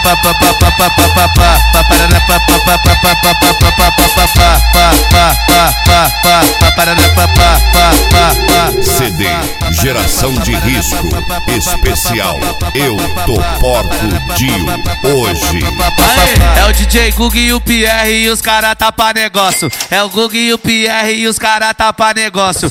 CD Geração de Risco Especial Eu Tô Porco Dio hoje. É o DJ Gug e o Pierre e os cara tá pra negócio. É o Gug e o Pierre e os cara tá pra negócio.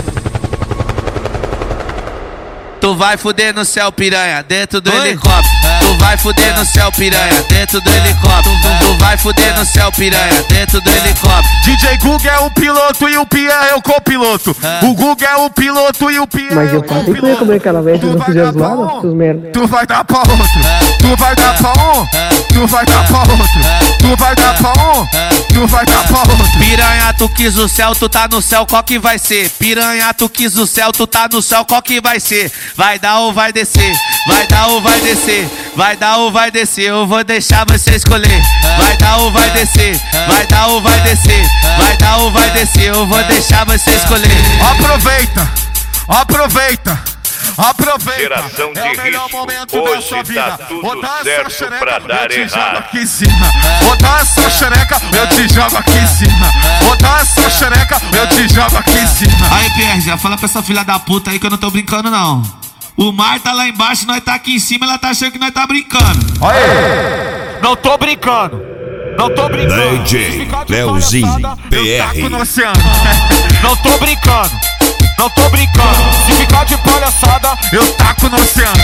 Tu vai fuder no céu, piranha, dentro do helicóptero. Tu vai fuder no céu, piranha, dentro do helicóptero. Tu vai fuder no céu, piranha, dentro do helicóptero. DJ Gug é o piloto e o Pierre é o copiloto. O Gug é o piloto e o Pierre Mas é eu o falei que copiloto. eu ia comer aquela vez, não fizeram zoada, seus merda. Tu vai dar pra outro. Tu vai dar pra um. Tu vai dar pra outro. Tu vai dar pra um. Tu vai dar pra outro. Piranha, tu quis o céu, tu tá no céu, qual que vai ser? Piranha, tu quis o céu, tu tá no céu, qual que vai ser? Vai dar ou vai descer? Vai dar ou vai descer? Vai dar ou vai descer? Eu vou deixar você escolher. Vai dar ou vai descer? Vai dar ou vai descer? Vai dar ou vai descer? Eu vou deixar você escolher. Aproveita, aproveita, aproveita. Geração de é o melhor risco. momento Hoje da sua vida. tá tudo Botar certo essa xereca, pra dar eu te jogo errado. aqui em cima. Botar essa xereca, eu te jogo aqui em cima. Botar essa xereca, eu te jogo aqui em cima. Aí, Pierre, já fala pra essa filha da puta aí que eu não tô brincando, não. O mar tá lá embaixo, nós tá aqui em cima, ela tá achando que nós tá brincando. Aí, não tô brincando. Não tô brincando. DJ Leozinho Eu taco no PR. oceano. Não tô brincando. Não tô brincando. Se ficar de palhaçada, eu taco no oceano.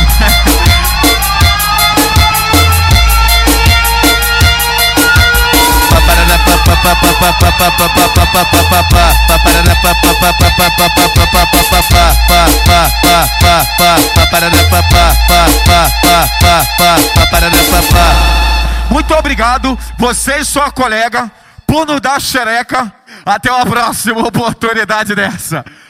Muito obrigado, você e sua colega, por nos dar xereca. Até uma próxima oportunidade dessa.